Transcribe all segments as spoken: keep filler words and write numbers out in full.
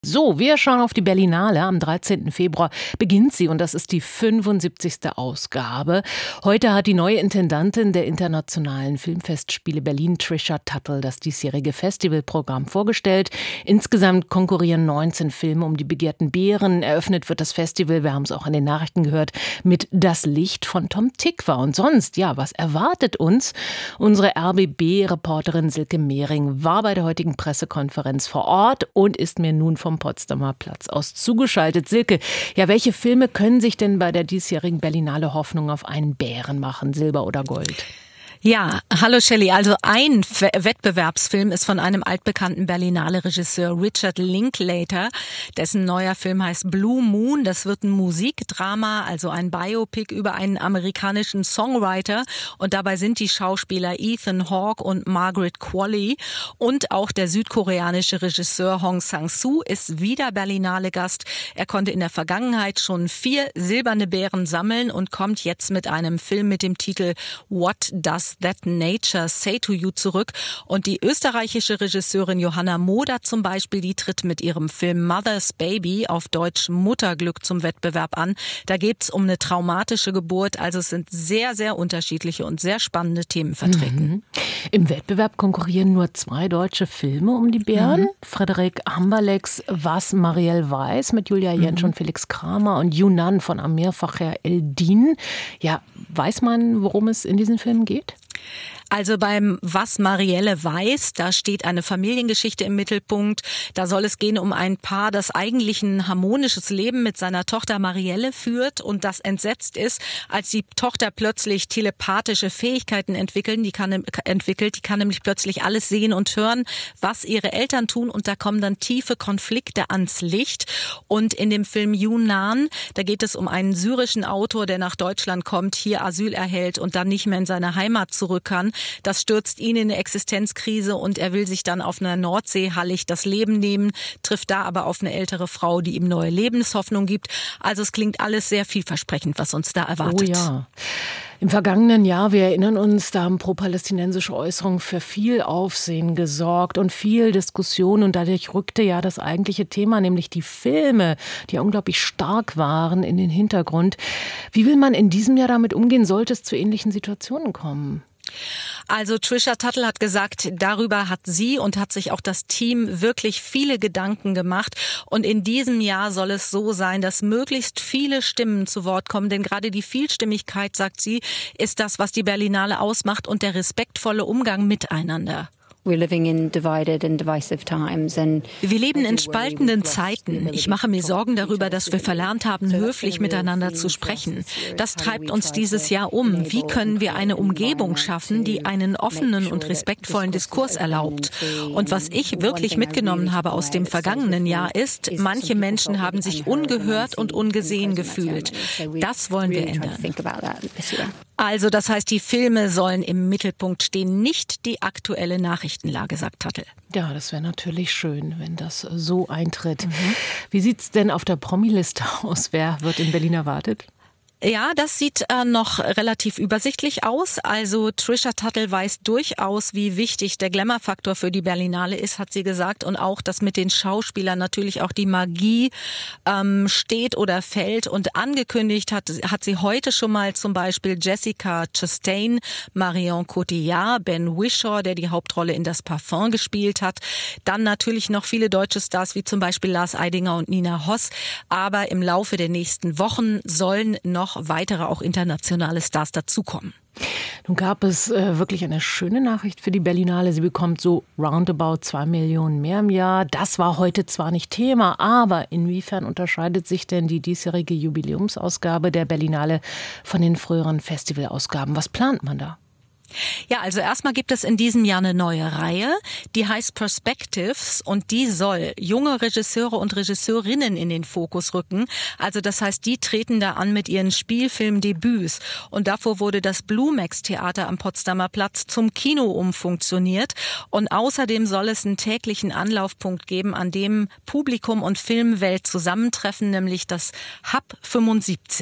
So, wir schauen auf die Berlinale. Am dreizehnten Februar beginnt sie und das ist die fünfundsiebzigste Ausgabe. Heute hat die neue Intendantin der Internationalen Filmfestspiele Berlin, Trisha Tuttle, das diesjährige Festivalprogramm vorgestellt. Insgesamt konkurrieren neunzehn Filme um die begehrten Beeren. Eröffnet wird das Festival, wir haben es auch an den Nachrichten gehört, mit Das Licht von Tom Tykwer. Und sonst, ja, was erwartet uns? Unsere R B B-Reporterin Silke Mehring war bei der heutigen Pressekonferenz vor Ort und ist mir nun vom Potsdamer Platz aus zugeschaltet. Silke, ja, welche Filme können sich denn bei der diesjährigen Berlinale Hoffnung auf einen Bären machen, Silber oder Gold? Ja, hallo Shelley. Also ein F- Wettbewerbsfilm ist von einem altbekannten Berlinale Regisseur Richard Linklater, dessen neuer Film heißt Blue Moon. Das wird ein Musikdrama, also ein Biopic über einen amerikanischen Songwriter. Und dabei sind die Schauspieler Ethan Hawke und Margaret Qualley. Und auch der südkoreanische Regisseur Hong Sang-soo ist wieder Berlinale Gast. Er konnte in der Vergangenheit schon vier silberne Bären sammeln und kommt jetzt mit einem Film mit dem Titel What Does That Nature Say to You zurück. Und die österreichische Regisseurin Johanna Moder zum Beispiel, die tritt mit ihrem Film Mother's Baby, auf Deutsch Mutterglück, zum Wettbewerb an. Da geht's um eine traumatische Geburt. Also es sind sehr, sehr unterschiedliche und sehr spannende Themen vertreten. Mhm. Im Wettbewerb konkurrieren nur zwei deutsche Filme um die Bären. Mhm. Frederik Hamberlecks Was Marielle Weiß mit Julia Jentsch mhm. und Felix Kramer und Yunnan von Amir Facher Eldin. Ja, weiß man, worum es in diesen Filmen geht? Also beim Was Marielle weiß, da steht eine Familiengeschichte im Mittelpunkt. Da soll es gehen um ein Paar, das eigentlich ein harmonisches Leben mit seiner Tochter Marielle führt und das entsetzt ist, als die Tochter plötzlich telepathische Fähigkeiten entwickeln. Die kann, entwickelt. Die kann nämlich plötzlich alles sehen und hören, was ihre Eltern tun. Und da kommen dann tiefe Konflikte ans Licht. Und in dem Film Yunnan, da geht es um einen syrischen Autor, der nach Deutschland kommt, hier Asyl erhält und dann nicht mehr in seine Heimat zurück kann. Das stürzt ihn in eine Existenzkrise und er will sich dann auf einer Nordsee hallig das Leben nehmen, trifft da aber auf eine ältere Frau, die ihm neue Lebenshoffnung gibt. Also es klingt alles sehr vielversprechend, was uns da erwartet. Oh ja. Im vergangenen Jahr, wir erinnern uns, da haben pro-palästinensische Äußerungen für viel Aufsehen gesorgt und viel Diskussion. Und dadurch rückte ja das eigentliche Thema, nämlich die Filme, die ja unglaublich stark waren, in den Hintergrund. Wie will man in diesem Jahr damit umgehen, sollte es zu ähnlichen Situationen kommen? Also Trisha Tuttle hat gesagt, darüber hat sie und hat sich auch das Team wirklich viele Gedanken gemacht. Und in diesem Jahr soll es so sein, dass möglichst viele Stimmen zu Wort kommen. Denn gerade die Vielstimmigkeit, sagt sie, ist das, was die Berlinale ausmacht und der respektvolle Umgang miteinander. Wir leben in spaltenden Zeiten. Ich mache mir Sorgen darüber, dass wir verlernt haben, höflich miteinander zu sprechen. Das treibt uns dieses Jahr um. Wie können wir eine Umgebung schaffen, die einen offenen und respektvollen Diskurs erlaubt? Und was ich wirklich mitgenommen habe aus dem vergangenen Jahr ist, manche Menschen haben sich ungehört und ungesehen gefühlt. Das wollen wir ändern. Also das heißt, die Filme sollen im Mittelpunkt stehen, nicht die aktuelle Nachrichtenlage, sagt Tuttle. Ja, das wäre natürlich schön, wenn das so eintritt. Mhm. Wie sieht's denn auf der Promiliste aus? Wer wird in Berlin erwartet? Ja, das sieht äh, noch relativ übersichtlich aus. Also Trisha Tuttle weiß durchaus, wie wichtig der Glamour-Faktor für die Berlinale ist, hat sie gesagt. Und auch, dass mit den Schauspielern natürlich auch die Magie ähm, steht oder fällt. Und angekündigt hat, hat sie heute schon mal zum Beispiel Jessica Chastain, Marion Cotillard, Ben Whishaw, der die Hauptrolle in Das Parfum gespielt hat. Dann natürlich noch viele deutsche Stars, wie zum Beispiel Lars Eidinger und Nina Hoss. Aber im Laufe der nächsten Wochen sollen noch weitere, auch internationale Stars dazukommen. Nun gab es äh, wirklich eine schöne Nachricht für die Berlinale. Sie bekommt so roundabout zwei Millionen mehr im Jahr. Das war heute zwar nicht Thema, aber inwiefern unterscheidet sich denn die diesjährige Jubiläumsausgabe der Berlinale von den früheren Festivalausgaben? Was plant man da? Ja, also erstmal gibt es in diesem Jahr eine neue Reihe, die heißt Perspectives und die soll junge Regisseure und Regisseurinnen in den Fokus rücken. Also das heißt, die treten da an mit ihren Spielfilmdebüts und davor wurde das Blumex-Theater am Potsdamer Platz zum Kino umfunktioniert und außerdem soll es einen täglichen Anlaufpunkt geben, an dem Publikum und Filmwelt zusammentreffen, nämlich das Hub fünfundsiebzig.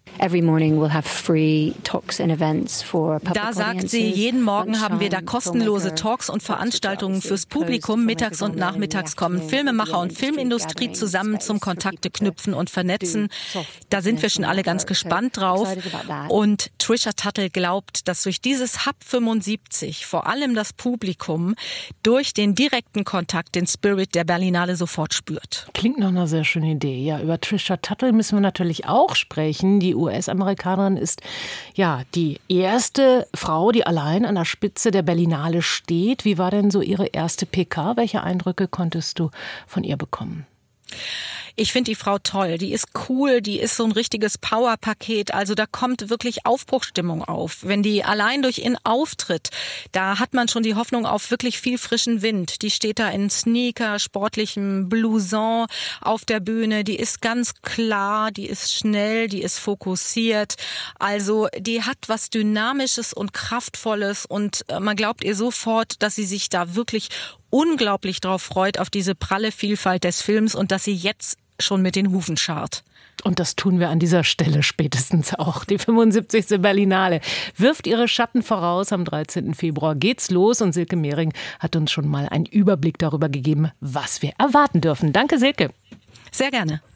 Da sagt sie, jeden Morgen haben wir da kostenlose Talks und Veranstaltungen fürs Publikum. Mittags und nachmittags kommen Filmemacher und Filmindustrie zusammen zum Kontakte knüpfen und vernetzen. Da sind wir schon alle ganz gespannt drauf. Und Trisha Tuttle glaubt, dass durch dieses Hub fünfundsiebzig vor allem das Publikum durch den direkten Kontakt den Spirit der Berlinale sofort spürt. Klingt nach einer sehr schönen Idee. Ja, über Trisha Tuttle müssen wir natürlich auch sprechen. Die U S-Amerikanerin ist ja die erste Frau, die allein an der Spitze der Berlinale steht. Wie war denn so ihre erste P K? Welche Eindrücke konntest du von ihr bekommen? Ich finde die Frau toll, die ist cool, die ist so ein richtiges Powerpaket, also da kommt wirklich Aufbruchstimmung auf. Wenn die allein durch ihren Auftritt, da hat man schon die Hoffnung auf wirklich viel frischen Wind. Die steht da in Sneaker, sportlichem Blouson auf der Bühne, die ist ganz klar, die ist schnell, die ist fokussiert. Also die hat was Dynamisches und Kraftvolles und man glaubt ihr sofort, dass sie sich da wirklich unglaublich drauf freut, auf diese pralle Vielfalt des Films und dass sie jetzt schon mit den Hufen scharrt. Und das tun wir an dieser Stelle spätestens auch. Die fünfundsiebzigste Berlinale wirft ihre Schatten voraus. Am dreizehnten Februar geht's los und Silke Mehring hat uns schon mal einen Überblick darüber gegeben, was wir erwarten dürfen. Danke, Silke. Sehr gerne.